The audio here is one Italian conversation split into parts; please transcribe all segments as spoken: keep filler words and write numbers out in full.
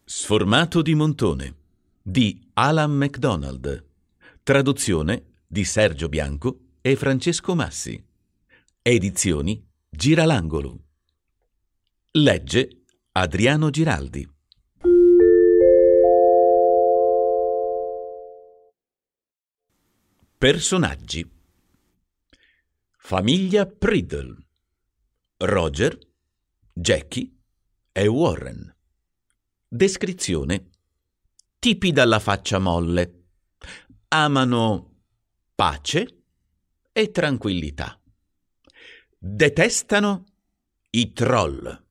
Sformato di Montone di Alan MacDonald. Traduzione di Sergio Bianco e Francesco Massi. Edizioni Giralangolo. Legge Adriano Giraldi. Personaggi: famiglia Priddle, Roger, Jackie e Warren. Descrizione: tipi dalla faccia molle, amano pace e tranquillità, detestano i troll.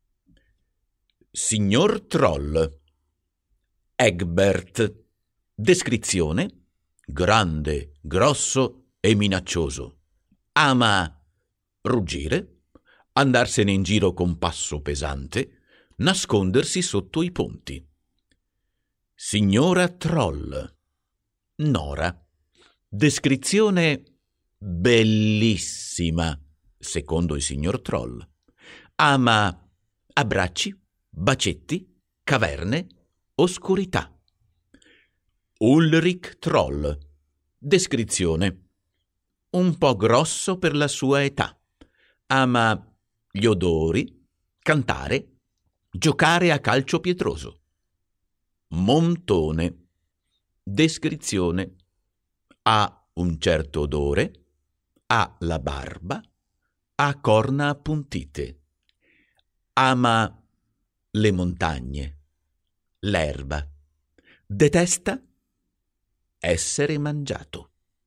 Signor Troll: Egbert. Descrizione: grande, grosso e minaccioso, ama ruggire, andarsene in giro con passo pesante, nascondersi sotto i ponti. Signora Troll: Nora. Descrizione: bellissima, secondo il signor Troll, ama abbracci, bacetti, caverne, oscurità. Ulrich Troll. Descrizione: un po' grosso per la sua età, ama gli odori, cantare, giocare a calcio pietroso. Montone. Descrizione: ha un certo odore, ha la barba, ha corna appuntite, ama le montagne, l'erba, detesta essere mangiato.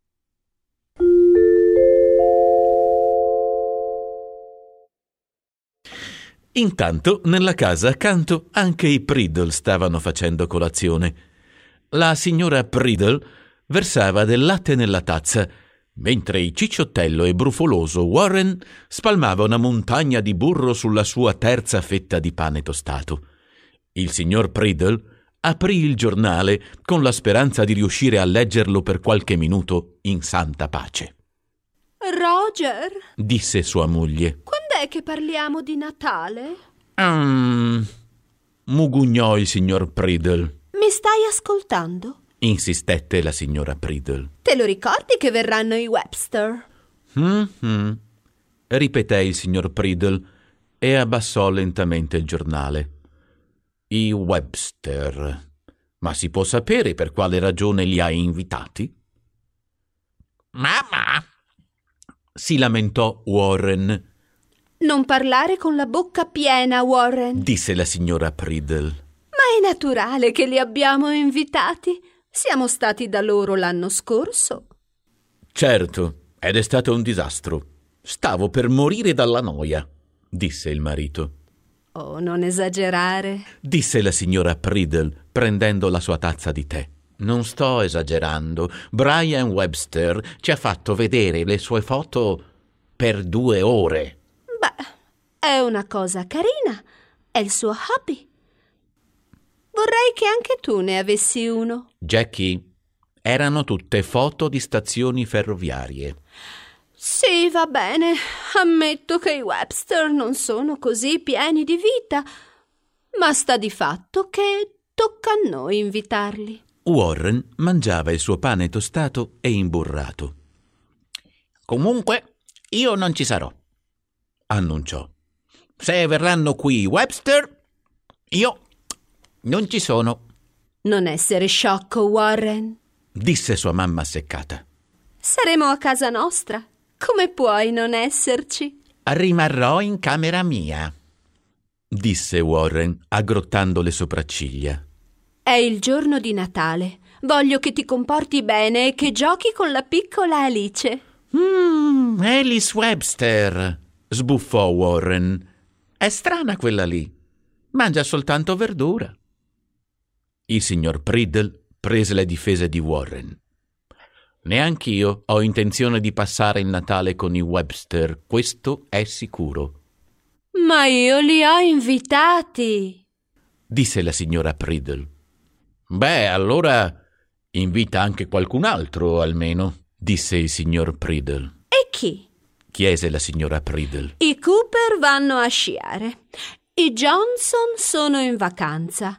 Intanto, nella casa accanto, anche i Priddle stavano facendo colazione. La signora Priddle versava del latte nella tazza, mentre il cicciottello e brufoloso Warren spalmava una montagna di burro sulla sua terza fetta di pane tostato. Il signor Priddle aprì il giornale con la speranza di riuscire a leggerlo per qualche minuto in santa pace. Roger, disse sua moglie. quando è che parliamo di Natale? Um, mugugnò il signor Priddle. Mi stai ascoltando? Insistette la signora Priddle. Te lo ricordi che verranno i Webster? Mm-hmm, ripeté il signor Priddle e abbassò lentamente il giornale. I Webster. Ma si può sapere per quale ragione li hai invitati? Mamma! Si lamentò Warren. Non parlare con la bocca piena, Warren, disse la signora Priddle. Ma è naturale che li abbiamo invitati. Siamo stati da loro l'anno scorso. Certo, ed è stato un disastro. Stavo per morire dalla noia, disse il marito. Oh, non esagerare, disse la signora Priddle, prendendo la sua tazza di tè. Non sto esagerando. Brian Webster ci ha fatto vedere le sue foto per due ore. Beh, è una cosa carina. È il suo hobby. Vorrei che anche tu ne avessi uno. Jackie, erano tutte foto di stazioni ferroviarie. Sì, va bene. Ammetto che i Webster non sono così pieni di vita, ma sta di fatto che tocca a noi invitarli. Warren mangiava il suo pane tostato e imburrato. Comunque, io non ci sarò, annunciò. Se verranno qui i Webster, io non ci sono. Non essere sciocco, Warren, disse sua mamma seccata. Saremo a casa nostra. Come puoi non esserci? Rimarrò in camera mia, disse Warren, aggrottando le sopracciglia. È il giorno di Natale. Voglio che ti comporti bene e che giochi con la piccola Alice. Mmm, Alice Webster, sbuffò Warren. È strana quella lì. Mangia soltanto verdura. Il signor Priddle prese le difese di Warren. Neanch'io ho intenzione di passare il Natale con i Webster, questo è sicuro. Ma io li ho invitati, disse la signora Priddle. Beh, allora invita anche qualcun altro, almeno, disse il signor Priddle. E chi? chiese la signora Priddle. I Cooper vanno a sciare. I Johnson sono in vacanza.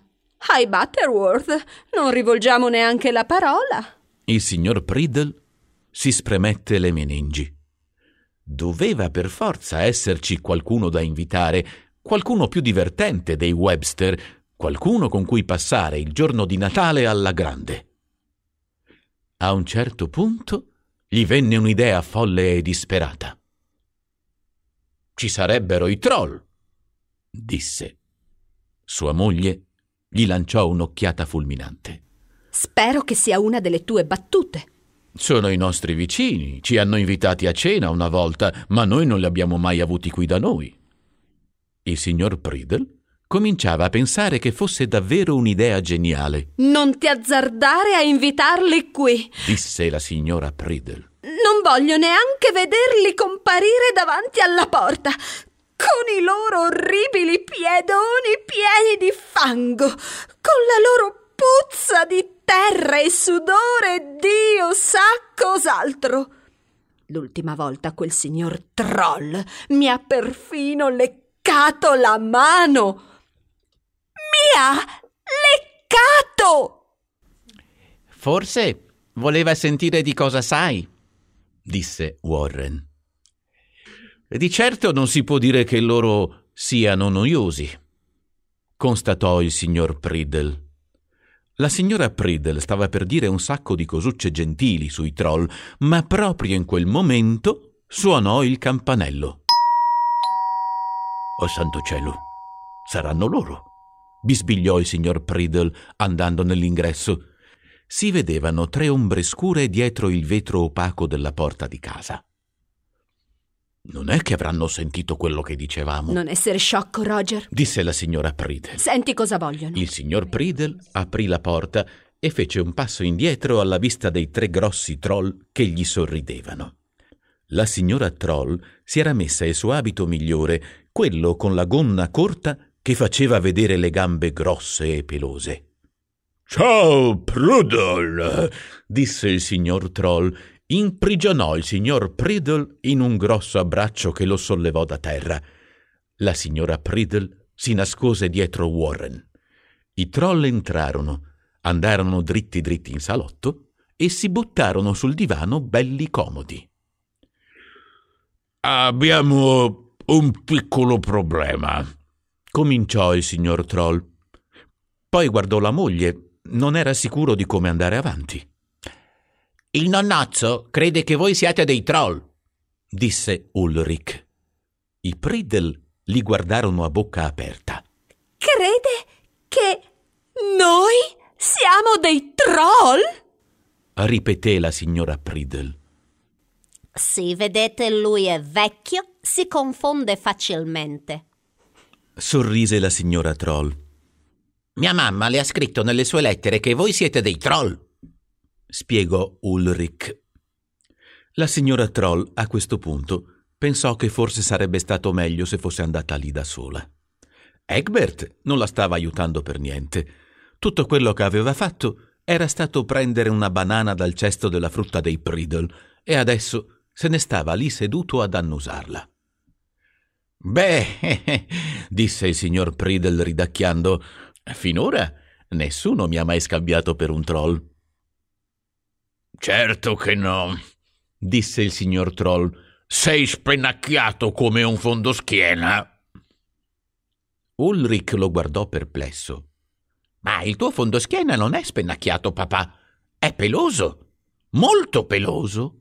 Ai Butterworth non rivolgiamo neanche la parola. Il signor Priddle si spremette le meningi. Doveva per forza esserci qualcuno da invitare, qualcuno più divertente dei Webster, qualcuno con cui passare il giorno di Natale alla grande. A un certo punto gli venne un'idea folle e disperata. «Ci sarebbero i troll», disse. Sua moglie gli lanciò un'occhiata fulminante. Spero che sia una delle tue battute. Sono i nostri vicini, ci hanno invitati a cena una volta, ma noi non li abbiamo mai avuti qui da noi. Il signor Priddle cominciava a pensare che fosse davvero un'idea geniale. Non ti azzardare a invitarli qui, disse la signora Priddle. Non voglio neanche vederli comparire davanti alla porta, con i loro orribili piedoni pieni di fango, con la loro puzza di terra e sudore e Dio sa cos'altro. L'ultima volta quel signor Troll mi ha perfino leccato la mano. Mi ha leccato! Forse voleva sentire di cosa sai, disse Warren. Di certo non si può dire che loro siano noiosi, constatò il signor Priddle. La signora Priddle stava per dire un sacco di cosucce gentili sui troll, ma proprio in quel momento suonò il campanello. Oh santo cielo, saranno loro, bisbigliò il signor Priddle andando nell'ingresso. Si vedevano tre ombre scure dietro il vetro opaco della porta di casa. Non è che avranno sentito quello che dicevamo? Non essere sciocco, Roger, disse la signora Priddle. Senti cosa vogliono. Il signor Priddle aprì la porta e fece un passo indietro alla vista dei tre grossi troll che gli sorridevano. La signora Troll si era messa il suo abito migliore, quello con la gonna corta che faceva vedere le gambe grosse e pelose. «Ciao, Priddle!» disse il signor Troll. Imprigionò il signor Priddle in un grosso abbraccio che lo sollevò da terra. La signora Priddle si nascose dietro Warren. I troll entrarono, andarono dritti dritti in salotto e si buttarono sul divano belli comodi. «Abbiamo un piccolo problema», cominciò il signor Troll. Poi guardò la moglie, non era sicuro di come andare avanti. «Il nonnozzo crede che voi siate dei troll», disse Ulrich. I Priddle li guardarono a bocca aperta. Crede che noi siamo dei troll? Ripeté la signora Priddle. Sì, vedete, lui è vecchio, si confonde facilmente. Sorrise la signora Troll. «Mia mamma le ha scritto nelle sue lettere che voi siete dei troll», spiegò Ulrich. La signora Troll a questo punto pensò che forse sarebbe stato meglio se fosse andata lì da sola. Egbert non la stava aiutando per niente. Tutto quello che aveva fatto era stato prendere una banana dal cesto della frutta dei Priddle e adesso se ne stava lì seduto ad annusarla. «Beh», disse il signor Priddle ridacchiando, «finora nessuno mi ha mai scambiato per un troll». «Certo che no», disse il signor Troll. «Sei spennacchiato come un fondoschiena». Ulrich lo guardò perplesso. «Ma il tuo fondoschiena non è spennacchiato, papà. È peloso, molto peloso».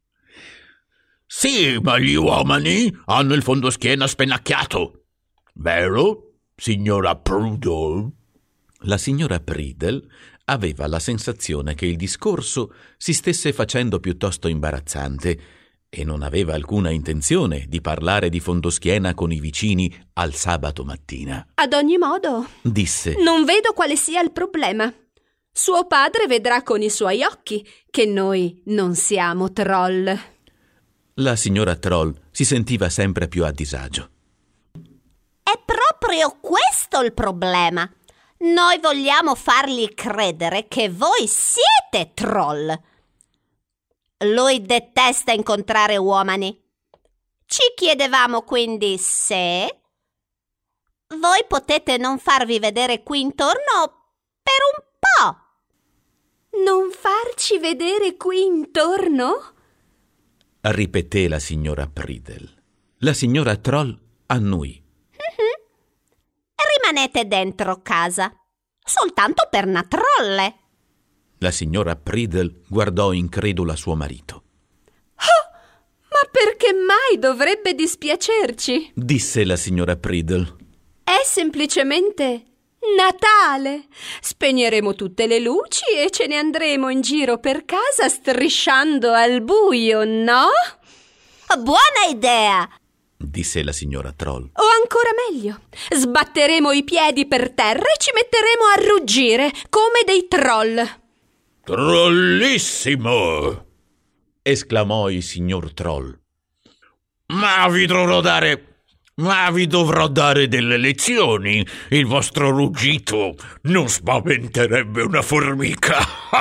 «Sì, ma gli uomini hanno il fondoschiena spennacchiato. Vero, signora Priddle?» La signora Priddle aveva la sensazione che il discorso si stesse facendo piuttosto imbarazzante e non aveva alcuna intenzione di parlare di fondoschiena con i vicini al sabato mattina. Ad ogni modo, disse, non vedo quale sia il problema. Suo padre vedrà con i suoi occhi che noi non siamo troll. La signora Troll si sentiva sempre più a disagio. È proprio questo il problema. Noi vogliamo fargli credere che voi siete troll. Lui detesta incontrare uomini. Ci chiedevamo quindi se voi potete non farvi vedere qui intorno Per un po'. Non farci vedere qui intorno? Ripeté la signora Priddle. La signora Troll annui. Rimanete dentro casa, soltanto per una trolle. La signora Priddle guardò incredula suo marito. Oh, ma perché mai dovrebbe dispiacerci? Disse la signora Priddle. È semplicemente Natale. Spegneremo tutte le luci e ce ne andremo in giro per casa strisciando al buio, no? Buona idea! Disse la signora Troll. O ancora meglio, sbatteremo i piedi per terra e ci metteremo a ruggire come dei troll. Trollissimo! Esclamò il signor Troll. Ma vi dovrò dare... Ma vi dovrò dare delle lezioni. Il vostro ruggito non spaventerebbe una formica.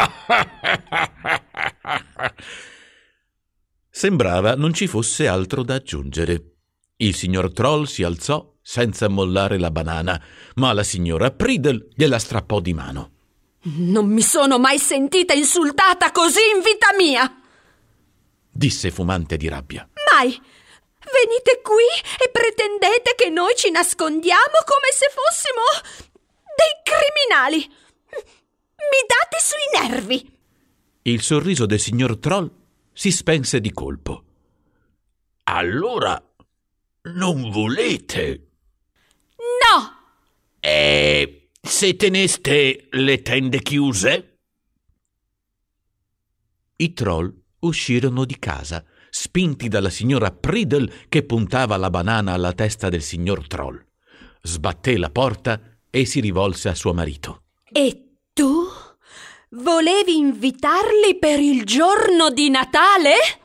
Sembrava non ci fosse altro da aggiungere. Il signor Troll si alzò senza mollare la banana, ma la signora Priddle gliela strappò di mano. Non mi sono mai sentita insultata così in vita mia! Disse fumante di rabbia. Mai! Venite qui e pretendete che noi ci nascondiamo come se fossimo dei criminali! Mi date sui nervi! Il sorriso del signor Troll si spense di colpo. Allora non volete? No! E se teneste le tende chiuse? I troll uscirono di casa, spinti dalla signora Priddle che puntava la banana alla testa del signor Troll. Sbatté la porta e si rivolse a suo marito. E tu? Volevi invitarli per il giorno di Natale?